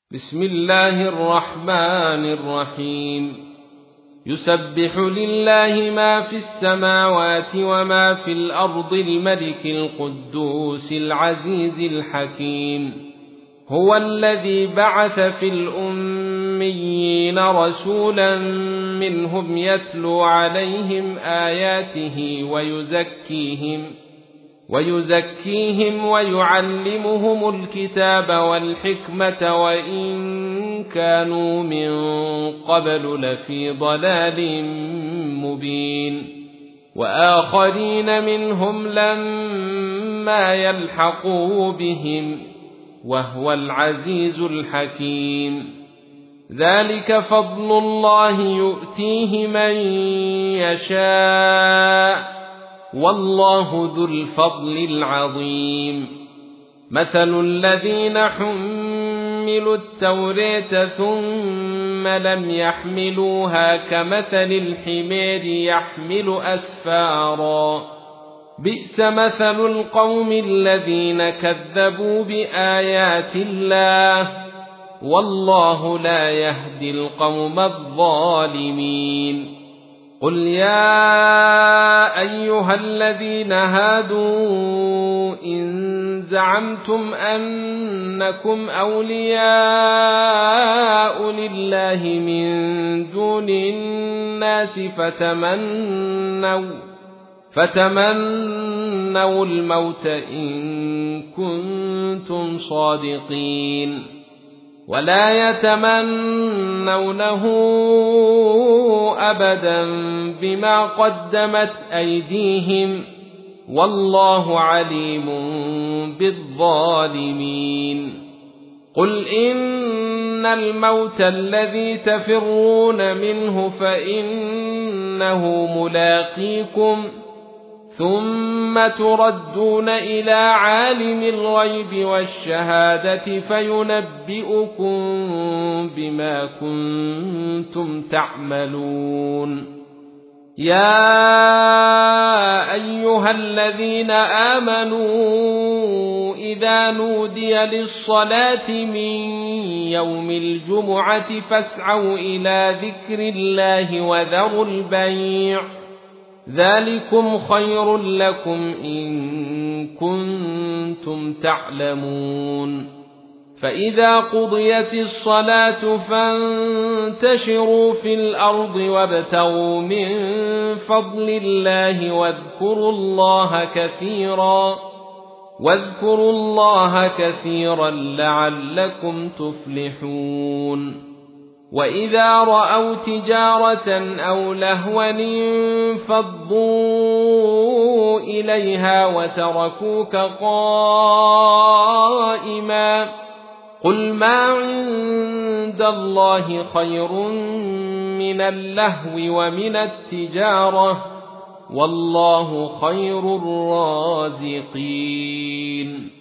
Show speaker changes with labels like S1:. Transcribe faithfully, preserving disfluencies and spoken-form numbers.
S1: بسم الله الرحمن الرحيم يسبح لله ما في السماوات وما في الأرض الملك القدوس العزيز الحكيم هو الذي بعث في الأميين رسولا منهم يتلو عليهم آياته ويزكيهم ويزكيهم ويعلمهم الكتاب والحكمة وإن كانوا من قبل لفي ضلال مبين وآخرين منهم لما يلحقوا بهم وهو العزيز الحكيم ذلك فضل الله يؤتيه من يشاء والله ذو الفضل العظيم مثل الذين حملوا التوراة ثم لم يحملوها كمثل الحمار يحمل أسفارا بئس مثل القوم الذين كذبوا بآيات الله والله لا يهدي القوم الظالمين قل يا أيها الذين هادوا إن زعمتم أنكم أولياء لله من دون الناس فتمنوا فتمنوا الموت إن كنتم صادقين ولا يتمنونه أبدا بما قدمت أيديهم والله عليم بالظالمين قل إن الموت الذي تفرون منه فإنه ملاقيكم ثم تردون إلى عالم الغيب والشهادة فينبئكم بما كنتم تعملون يا أيها الذين آمنوا إذا نودي للصلاة من يوم الجمعة فاسعوا إلى ذكر الله وذروا البيع ذلكم خير لكم إن كنتم تعلمون فإذا قضيت الصلاة فانتشروا في الأرض وابتغوا من فضل الله واذكروا الله كثيرا واذكروا الله كثيرا لعلكم تفلحون وإذا رأوا تجارة أو لهوا انفضوا إليها وتركوك قائما قل ما عند الله خير من اللهو ومن التجارة والله خير الرازقين